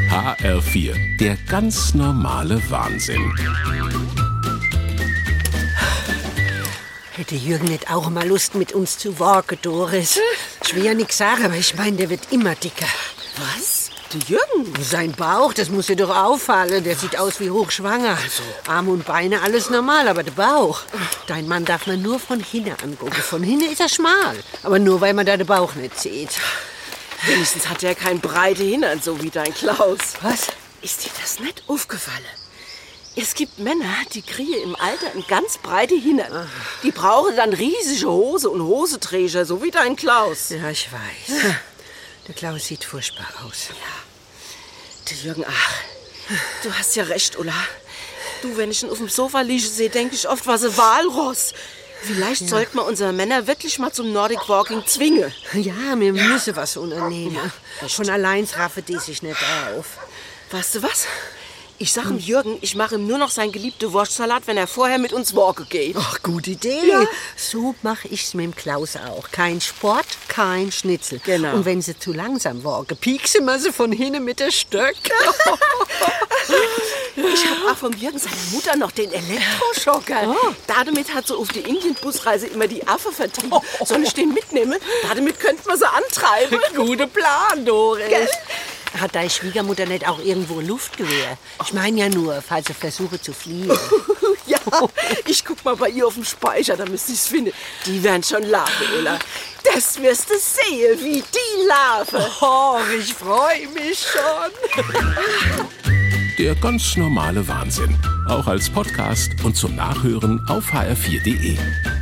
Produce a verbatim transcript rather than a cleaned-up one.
H R vier, der ganz normale Wahnsinn. Hätte Jürgen nicht auch mal Lust, mit uns zu walken, Doris? Ich will ja nichts sagen, aber ich meine, der wird immer dicker. Was? Der Jürgen? Sein Bauch, das muss dir doch auffallen. Der sieht aus wie hochschwanger. Also. Arme und Beine, alles normal, aber der Bauch. Dein Mann darf man nur von hinten angucken. Von hinten ist er schmal. Aber nur, weil man da den Bauch nicht sieht. Wenigstens hat er kein breite Hintern, so wie dein Klaus. Was? Ist dir das nicht aufgefallen? Es gibt Männer, die kriegen im Alter ein ganz breite Hintern. Die brauchen dann riesige Hose und Hoseträger, so wie dein Klaus. Ja, ich weiß. Der Klaus sieht furchtbar aus. Der Jürgen, ach, du hast ja recht, Ulla. Du, wenn ich ihn auf dem Sofa liege sehe, denke ich oft, was ein Walross. Vielleicht ja. sollten wir unsere Männer wirklich mal zum Nordic Walking zwingen. Ja, wir ja. müssen was unternehmen. Ja, Von allein raffen die sich nicht auf. Weißt du was? Ich sag ihm Jürgen, ich mache ihm nur noch seinen geliebten Wurstsalat, wenn er vorher mit uns walken geht. Ach, gute Idee. Ja. So mache ich's mit dem Klaus auch. Kein Sport, kein Schnitzel. Genau. Und wenn sie zu langsam walken, pieksen wir sie von hinten mit der Stöcke. Ich habe auch vom Jürgen seiner Mutter noch den Elektroschocker. Oh. Damit hat sie auf die Indien-Busreise immer die Affe vertrieben. Oh. Soll ich den mitnehmen? Damit könnten wir sie antreiben. Guter Plan, Doris. Gell? Hat deine Schwiegermutter nicht auch irgendwo ein Luftgewehr? Ich meine ja nur, falls sie versuche zu fliehen. Ja, ich guck mal bei ihr auf dem Speicher, da müsste ich's finden. Die werden schon lachen, Ulla. Das wirst du sehen, wie die lachen. Oh, ich freue mich schon. Der ganz normale Wahnsinn. Auch als Podcast und zum Nachhören auf h r vier punkt d e.